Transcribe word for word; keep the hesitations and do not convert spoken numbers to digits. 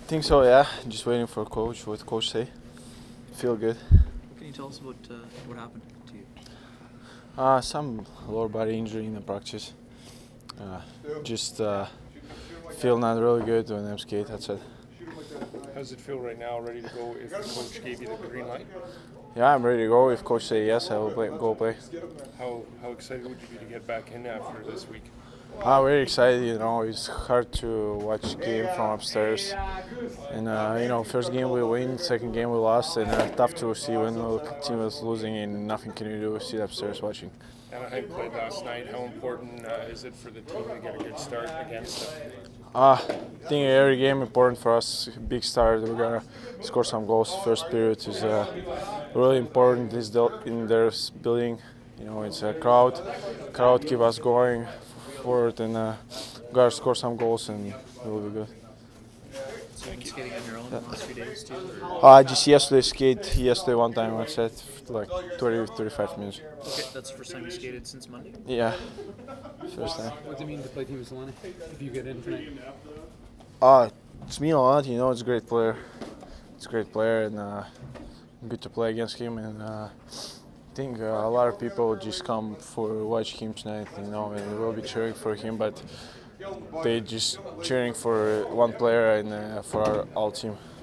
Think so, yeah. Just waiting for coach. What coach say? Feel good. What can you tell us about uh, what happened to you? Uh, some lower body injury in the practice. Uh, just uh, feel not really good when I'm skate. That's it. How does it feel right now? Ready to go if the coach gave you the green light? Yeah, I'm ready to go. If coach say yes, I will play, go play. How how excited would you be to get back in after this week? I'm very excited. You know, it's hard to watch game from upstairs. And uh, you know, first game we win, second game we lost, and uh, tough to see when the team was losing and nothing can you do. Sit upstairs watching. Anaheim played last night. How important uh, is it for the team to get a good start against them? Uh, I think every game important for us. Big start. We gotta score some goals. First period is uh, really important. This in their building, you know, it's a crowd. Crowd keep us going forward, and uh, we gotta score some goals, and it will be good. So you've been skating on your own the last few days too? Uh, just yesterday skate. Yesterday one time I said like twenty to thirty-five minutes. Okay, that's the first time you skated since Monday? Yeah, first time. What does it mean to play Team Solana if you get in tonight? Uh, it's mean a lot. You know, it's a great player. It's a great player, and uh, good to play against him. And uh, I think uh, a lot of people just come for watch him tonight. You know, and we'll be cheering for him, but they just cheering for one player and uh, for our all team.